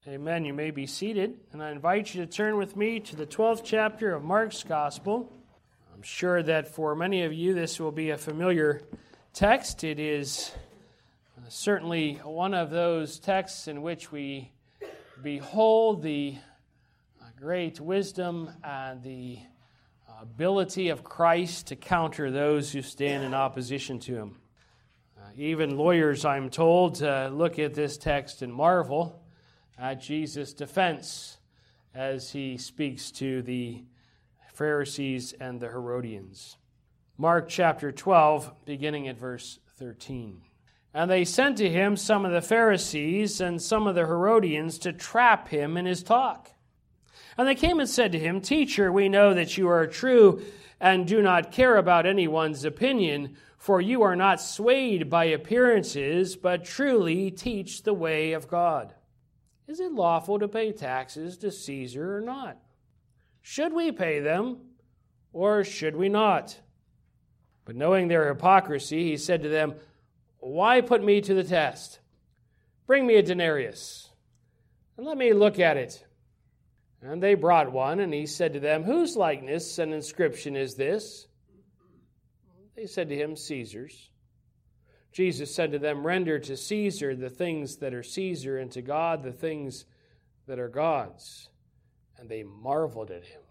Amen. You may be seated, and I invite you to turn with me to the 12th chapter of Mark's Gospel. I'm sure that for many of you this will be a familiar text. It is certainly one of those texts in which we behold the great wisdom and the ability of Christ to counter those who stand in opposition to Him. Even lawyers, I'm told, look at this text and marvel at Jesus' defense as He speaks to the Pharisees and the Herodians. Mark chapter 12, beginning at verse 13. And they sent to Him some of the Pharisees and some of the Herodians to trap Him in His talk. And they came and said to Him, Teacher, we know that you are true and do not care about anyone's opinion, for you are not swayed by appearances, but truly teach the way of God. Is it lawful to pay taxes to Caesar or not? Should we pay them, or should we not? But knowing their hypocrisy, He said to them, Why put me to the test? Bring me a denarius, and let me look at it. And they brought one, and He said to them, Whose likeness and inscription is this? They said to Him, Caesar's. Jesus said to them, Render to Caesar the things that are Caesar, and to God the things that are God's. And they marveled at Him.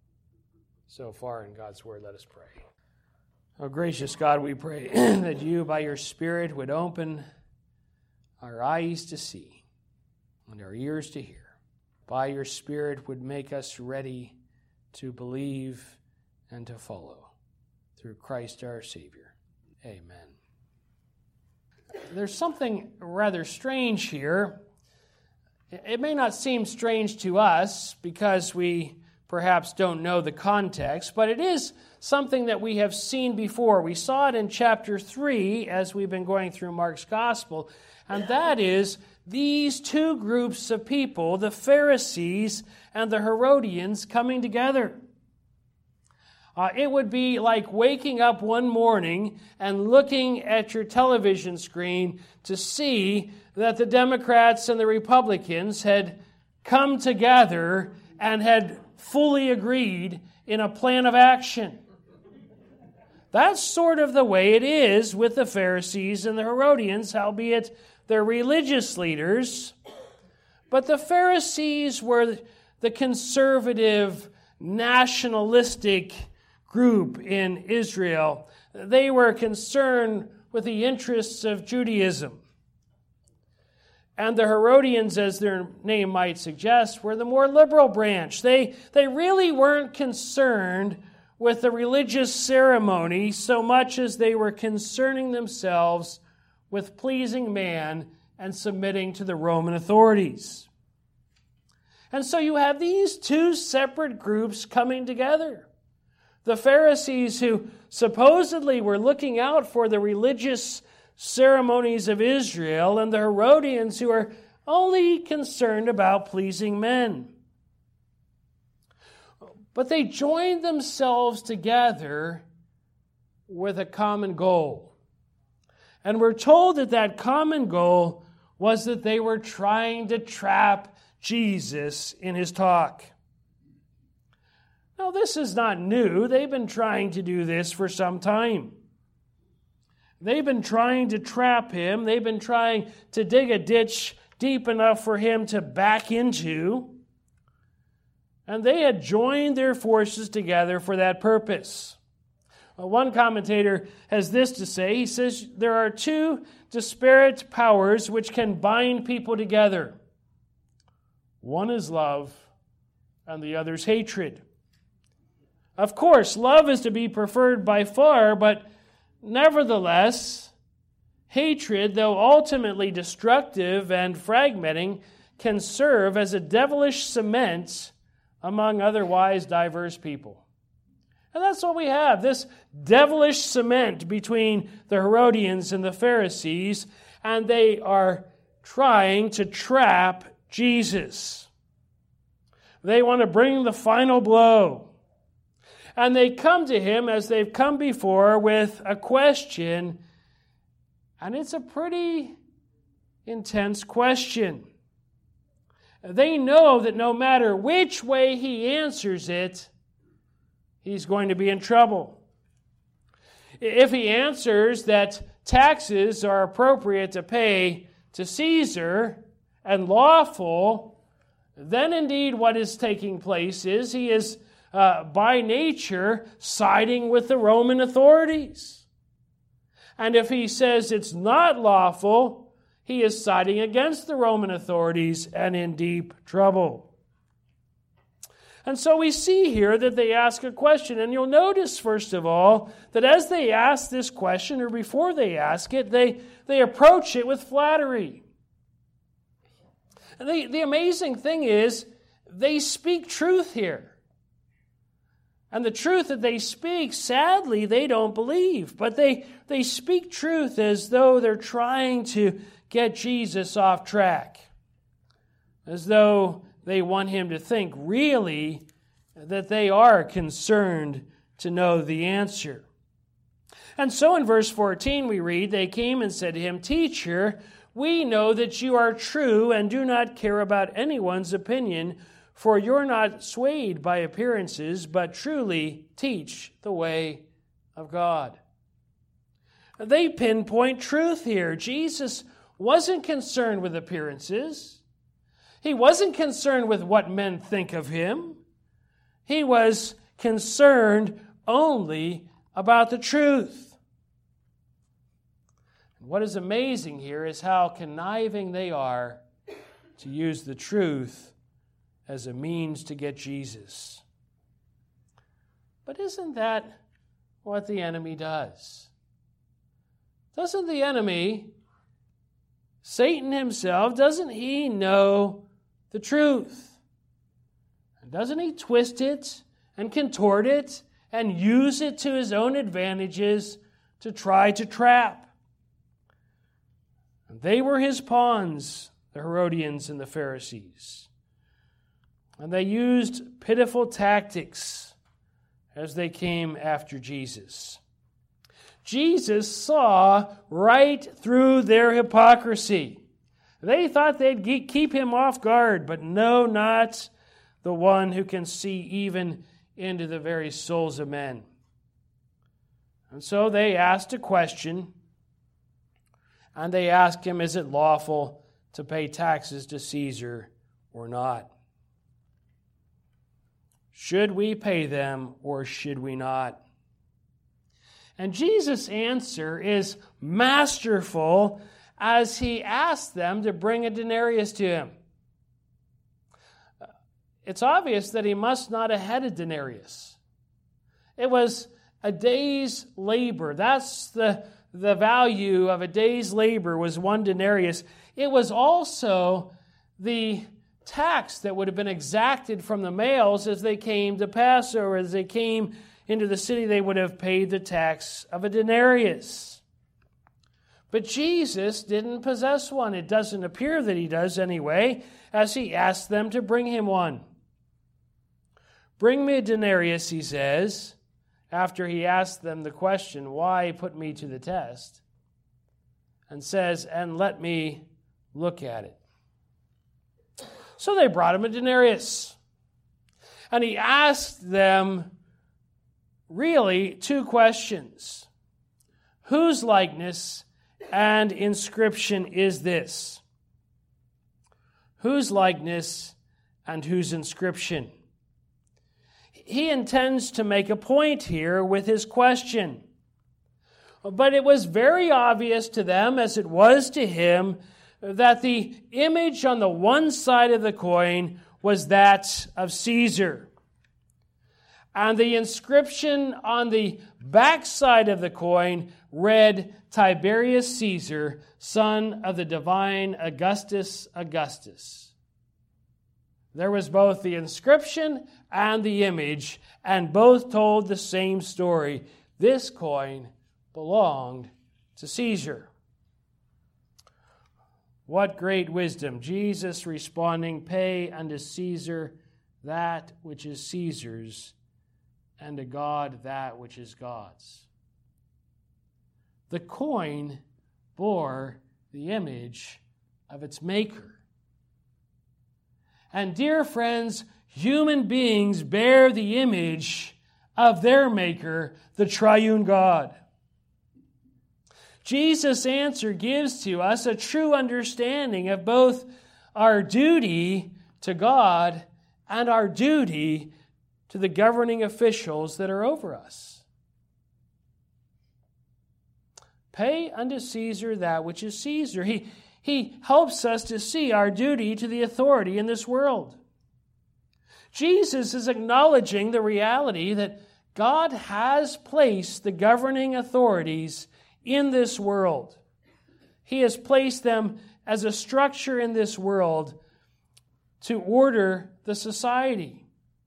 So far in God's Word, let us pray. Oh, gracious God, we pray that You, by Your Spirit, would open our eyes to see and our ears to hear. By Your Spirit would make us ready to believe and to follow. Through Christ our Savior. Amen. There's something rather strange here. It may not seem strange to us because we perhaps don't know the context, but it is something that we have seen before. We saw it in chapter 3 as we've been going through Mark's Gospel, and that is these two groups of people, the Pharisees and the Herodians, coming together. It would be like waking up one morning and looking at your television screen to see that the Democrats and the Republicans had come together and had fully agreed in a plan of action. That's sort of the way it is with the Pharisees and the Herodians, albeit they're religious leaders. But the Pharisees were the conservative, nationalistic group in Israel. They were concerned with the interests of Judaism. And the Herodians, as their name might suggest, were the more liberal branch. They really weren't concerned with the religious ceremony so much as they were concerning themselves with pleasing man and submitting to the Roman authorities. And so you have these two separate groups coming together. The Pharisees, who supposedly were looking out for the religious ceremonies of Israel, and the Herodians, who are only concerned about pleasing men. But they joined themselves together with a common goal. And we're told that that common goal was that they were trying to trap Jesus in His talk. Now, this is not new. They've been trying to do this for some time. They've been trying to trap Him. They've been trying to dig a ditch deep enough for Him to back into. And they had joined their forces together for that purpose. One commentator has this to say. He says, there are two disparate powers which can bind people together. One is love, and the other is hatred. Of course, love is to be preferred by far, but nevertheless, hatred, though ultimately destructive and fragmenting, can serve as a devilish cement among otherwise diverse people. And that's what we have, this devilish cement between the Herodians and the Pharisees, and they are trying to trap Jesus. They want to bring the final blow. And they come to Him as they've come before with a question, and it's a pretty intense question. they know that no matter which way he answers it, he's going to be in trouble. If he answers that taxes are appropriate to pay to Caesar and lawful, then indeed what is taking place is he is by nature siding with the Roman authorities. And if he says it's not lawful, he is siding against the Roman authorities and in deep trouble. And so we see here that they ask a question. And you'll notice, first of all, that as they ask this question, or before they ask it, they approach it with flattery. And the amazing thing is, they speak truth here. And the truth that they speak, sadly, they don't believe. But they speak truth as though they're trying to get Jesus off track. As though they want him to think really that they are concerned to know the answer. And so in verse 14 we read, they came and said to him, "Teacher, we know that you are true and do not care about anyone's opinion, for you're not swayed by appearances, but truly teach the way of God." They pinpoint truth here. Jesus wasn't concerned with appearances. He wasn't concerned with what men think of him. He was concerned only about the truth. What is amazing here is how conniving they are to use the truth as a means to get Jesus. But isn't that what the enemy does? Doesn't the enemy, Satan himself, doesn't he know the truth? And doesn't he twist it and contort it and use it to his own advantages to try to trap? And they were his pawns, the Herodians and the Pharisees. And they used pitiful tactics as they came after Jesus. Jesus saw right through their hypocrisy. They thought they'd keep him off guard, but no, not the one who can see even into the very souls of men. And so they asked a question, and they asked him, is it lawful to pay taxes to Caesar or not? Should we pay them or should we not? And Jesus' answer is masterful as he asked them to bring a denarius to him. It's obvious that he must not have had a denarius. It was a day's labor. That's the value of a day's labor was 1 denarius. It was also the tax that would have been exacted from the males as they came to Passover. As they came into the city, they would have paid the tax of a denarius. But Jesus didn't possess one. It doesn't appear that he does anyway, as he asked them to bring him one. Bring me a denarius, he says, after he asked them the question, why put me to the test? And says, and let me look at it. So they brought him a denarius. And he asked them really 2 questions. Whose likeness and inscription is this? Whose likeness and whose inscription? He intends to make a point here with his question. But it was very obvious to them, as it was to him, that the image on the one side of the coin was that of Caesar. And the inscription on the back side of the coin read, Tiberius Caesar, son of the divine Augustus Augustus. There was both the inscription and the image, and both told the same story. This coin belonged to Caesar. What great wisdom. Jesus responding, pay unto Caesar that which is Caesar's, and to God that which is God's. The coin bore the image of its maker. And dear friends, human beings bear the image of their Maker, the triune God. Jesus' answer gives to us a true understanding of both our duty to God and our duty to the governing officials that are over us. Pay unto Caesar that which is Caesar. He helps us to see our duty to the authority in this world. Jesus is acknowledging the reality that God has placed the governing authorities in this world. He has placed them as a structure in this world to order the society.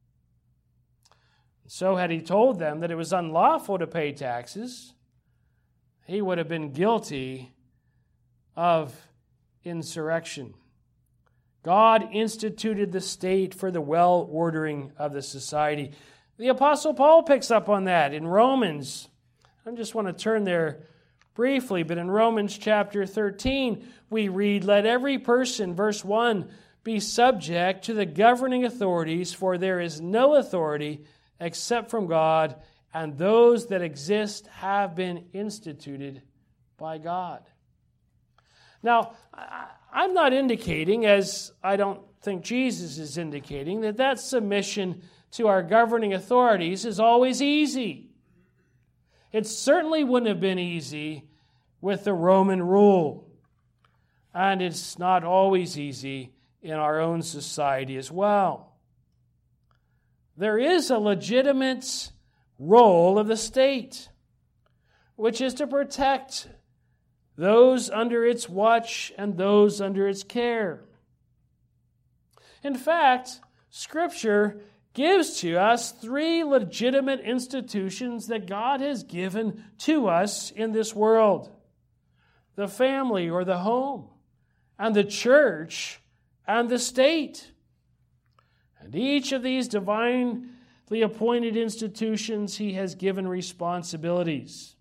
So had he told them that it was unlawful to pay taxes, he would have been guilty of insurrection. God instituted the state for the well-ordering of the society. The Apostle Paul picks up on that in Romans. I just want to turn there briefly, but in Romans chapter 13, we read, "Let every person," verse 1, "be subject to the governing authorities, for there is no authority except from God, and those that exist have been instituted by God." Now, I'm not indicating, as I don't think Jesus is indicating, that submission to our governing authorities is always easy. It certainly wouldn't have been easy with the Roman rule. And it's not always easy in our own society as well. There is a legitimate role of the state, which is to protect those under its watch and those under its care. In fact, Scripture gives to us 3 legitimate institutions that God has given to us in this world: the family or the home, and the church and the state. And each of these divinely appointed institutions, he has given responsibilities.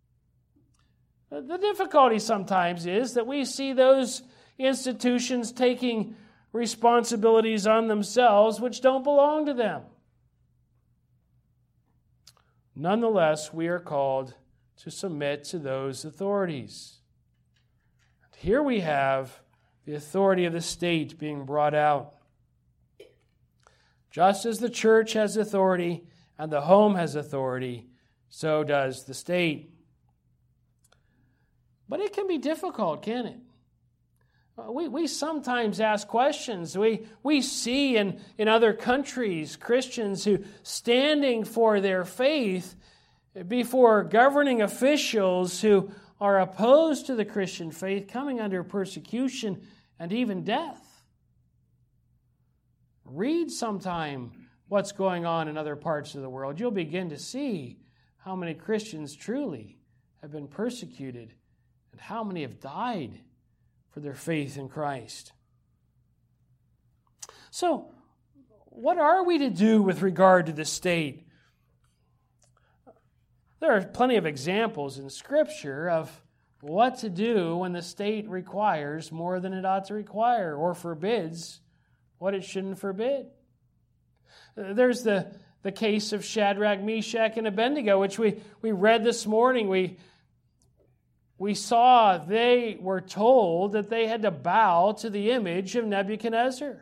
The difficulty sometimes is that we see those institutions taking responsibilities on themselves which don't belong to them. Nonetheless, we are called to submit to those authorities. Here we have the authority of the state being brought out. Just as the church has authority and the home has authority, so does the state. But it can be difficult, can't it? We sometimes ask questions. We see in other countries Christians who, standing for their faith before governing officials who are opposed to the Christian faith, coming under persecution and even death. Read sometime what's going on in other parts of the world. You'll begin to see how many Christians truly have been persecuted and how many have died for their faith in Christ. So, what are we to do with regard to the state? There are plenty of examples in Scripture of what to do when the state requires more than it ought to require or forbids what it shouldn't forbid. There's the case of Shadrach, Meshach, and Abednego, which we read this morning. We saw they were told that they had to bow to the image of Nebuchadnezzar.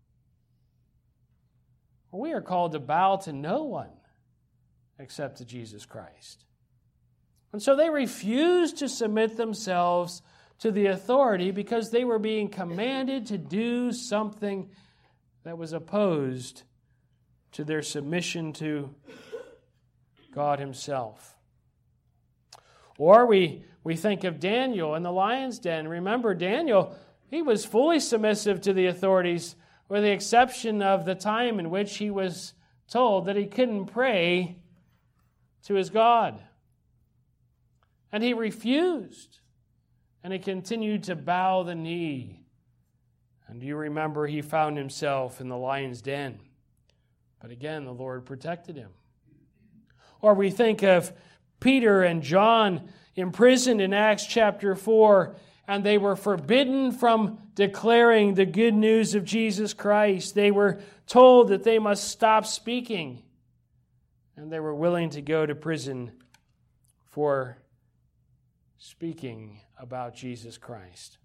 We are called to bow to no one except to Jesus Christ. And so they refused to submit themselves to the authority because they were being commanded to do something that was opposed to their submission to God Himself. Or we think of Daniel in the lion's den. Remember, Daniel, he was fully submissive to the authorities, with the exception of the time in which he was told that he couldn't pray to his God. And he refused, and he continued to bow the knee. And you remember he found himself in the lion's den. But again, the Lord protected him. Or we think of Peter and John imprisoned in Acts chapter 4, and they were forbidden from declaring the good news of Jesus Christ. They were told that they must stop speaking, and they were willing to go to prison for speaking about Jesus Christ.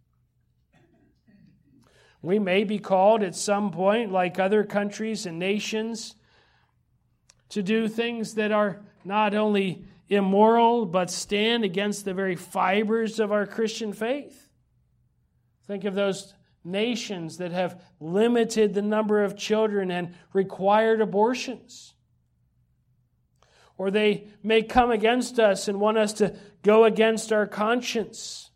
We may be called at some point, like other countries and nations, to do things that are not only immoral, but stand against the very fibers of our Christian faith. Think of those nations that have limited the number of children and required abortions. Or they may come against us and want us to go against our conscience.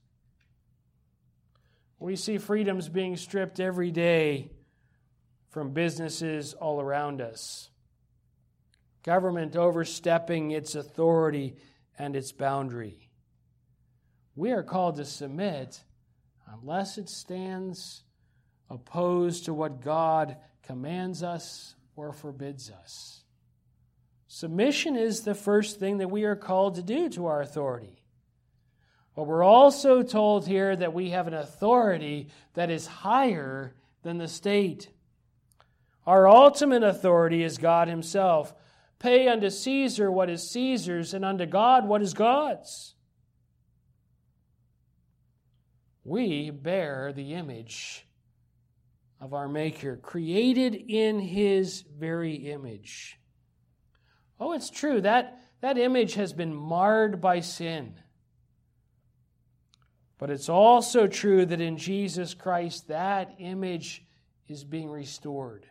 We see freedoms being stripped every day from businesses all around us. Government overstepping its authority and its boundary. We are called to submit unless it stands opposed to what God commands us or forbids us. Submission is the first thing that we are called to do to our authority. But we're also told here that we have an authority that is higher than the state. Our ultimate authority is God Himself. Pay unto Caesar what is Caesar's, and unto God what is God's. We bear the image of our Maker, created in His very image. Oh, it's true, that image has been marred by sin. But it's also true that in Jesus Christ, that image is being restored.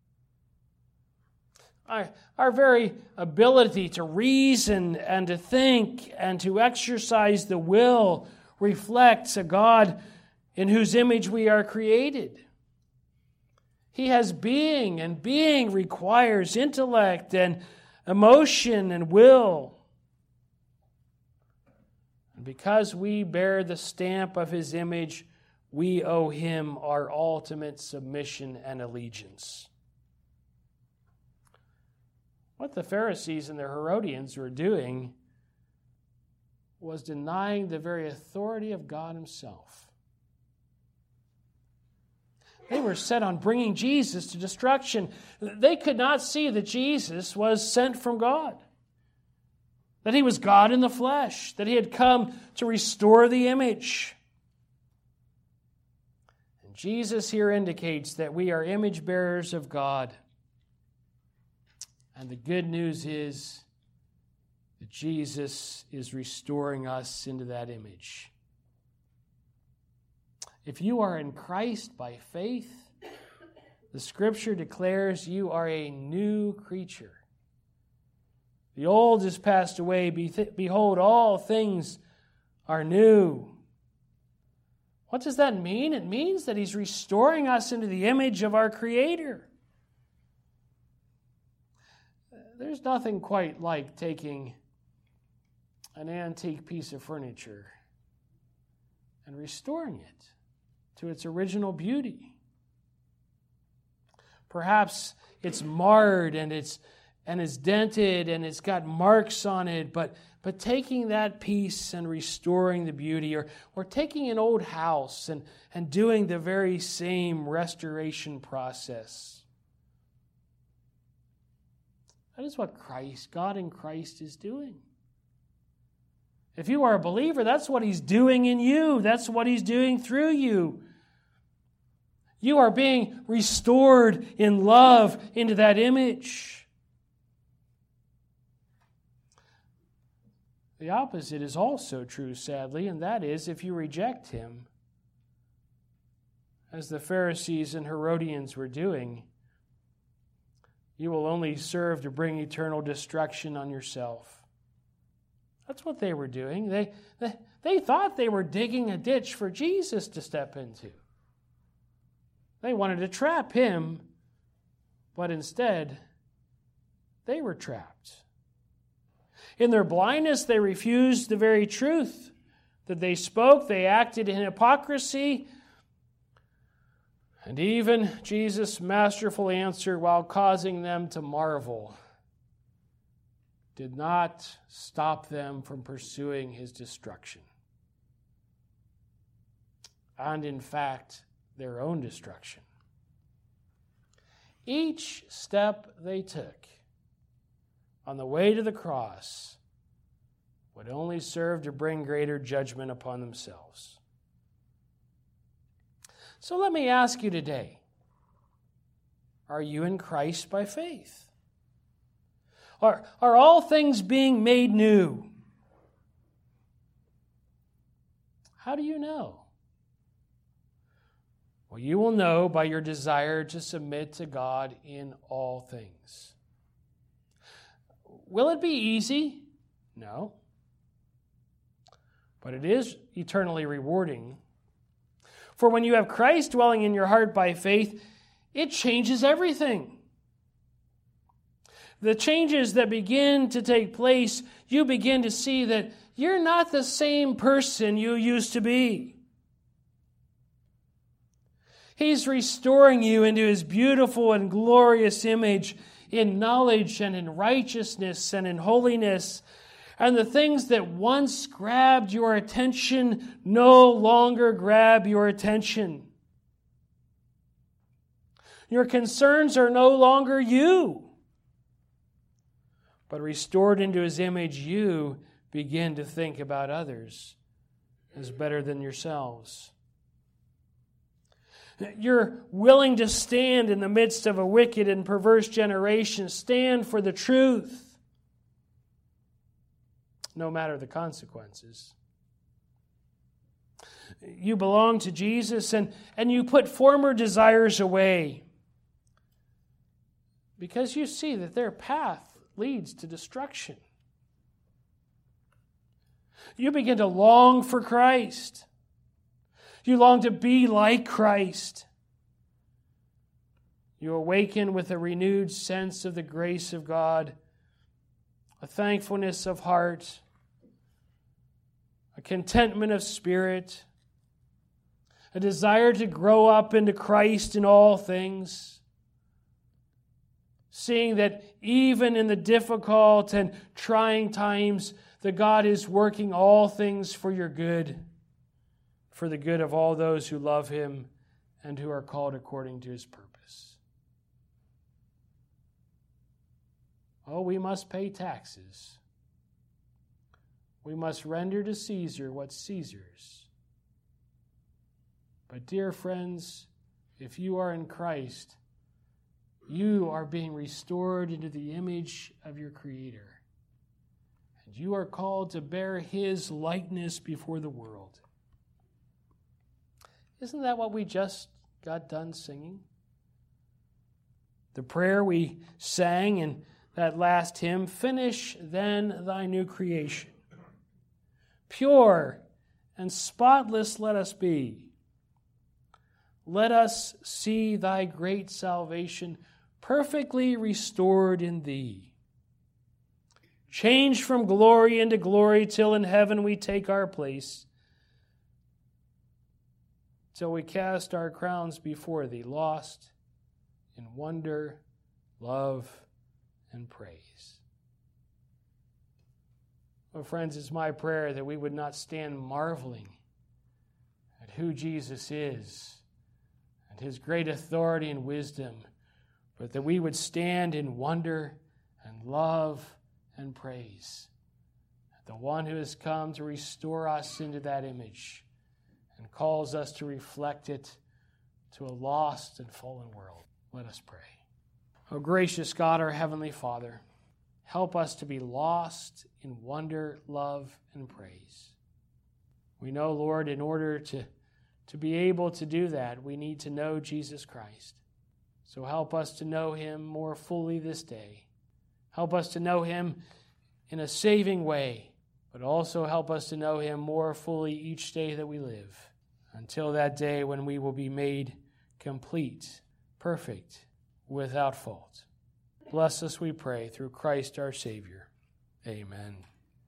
Our very ability to reason and to think and to exercise the will reflects a God in whose image we are created. He has being, and being requires intellect and emotion and will. And because we bear the stamp of His image, we owe Him our ultimate submission and allegiance. What the Pharisees and the Herodians were doing was denying the very authority of God Himself. They were set on bringing Jesus to destruction. They could not see that Jesus was sent from God, that He was God in the flesh, that He had come to restore the image. And Jesus here indicates that we are image bearers of God. And the good news is that Jesus is restoring us into that image. If you are in Christ by faith, the Scripture declares you are a new creature. The old is passed away. Behold, all things are new. What does that mean? It means that He's restoring us into the image of our Creator. There's nothing quite like taking an antique piece of furniture and restoring it to its original beauty. Perhaps it's marred and it's dented and it's got marks on it, but taking that piece and restoring the beauty, or taking an old house and doing the very same restoration process. That is what God in Christ is doing. If you are a believer, that's what He's doing in you. That's what He's doing through you. You are being restored in love into that image. The opposite is also true, sadly, and that is if you reject Him, as the Pharisees and Herodians were doing, you will only serve to bring eternal destruction on yourself. That's what they were doing. They thought they were digging a ditch for Jesus to step into. They wanted to trap Him, but instead, they were trapped. In their blindness, they refused the very truth that they spoke. They acted in hypocrisy. And even Jesus' masterful answer, while causing them to marvel, did not stop them from pursuing His destruction. and in fact, their own destruction. Each step they took on the way to the cross would only serve to bring greater judgment upon themselves. So let me ask you today, are you in Christ by faith? Are all things being made new? How do you know? Well, you will know by your desire to submit to God in all things. Will it be easy? No. But it is eternally rewarding. For when you have Christ dwelling in your heart by faith, it changes everything. The changes that begin to take place, you begin to see that you're not the same person you used to be. He's restoring you into His beautiful and glorious image in knowledge and in righteousness and in holiness. And the things that once grabbed your attention no longer grab your attention. Your concerns are no longer you. But restored into His image, you begin to think about others as better than yourselves. You're willing to stand in the midst of a wicked and perverse generation. Stand for the truth, no matter the consequences. You belong to Jesus, and you put former desires away because you see that their path leads to destruction. You begin to long for Christ. You long to be like Christ. You awaken with a renewed sense of the grace of God, a thankfulness of heart, a contentment of spirit, a desire to grow up into Christ in all things, seeing that even in the difficult and trying times, that God is working all things for your good, for the good of all those who love Him and who are called according to His purpose. Oh, we must pay taxes. We must render to Caesar what's Caesar's. But dear friends, if you are in Christ, you are being restored into the image of your Creator. And you are called to bear His likeness before the world. Isn't that what we just got done singing? The prayer we sang in that last hymn, finish then thy new creation. Pure and spotless let us be. Let us see thy great salvation perfectly restored in thee. Change from glory into glory till in heaven we take our place, till we cast our crowns before thee, lost in wonder, love, and praise. Well, friends, it's my prayer that we would not stand marveling at who Jesus is and His great authority and wisdom, but that we would stand in wonder and love and praise at the one who has come to restore us into that image and calls us to reflect it to a lost and fallen world. Let us pray. O gracious God, our Heavenly Father, help us to be lost in wonder, love, and praise. We know, Lord, in order to be able to do that, we need to know Jesus Christ. So help us to know Him more fully this day. Help us to know Him in a saving way, but also help us to know Him more fully each day that we live, until that day when we will be made complete, perfect, without fault. Bless us, we pray, through Christ our Savior. Amen.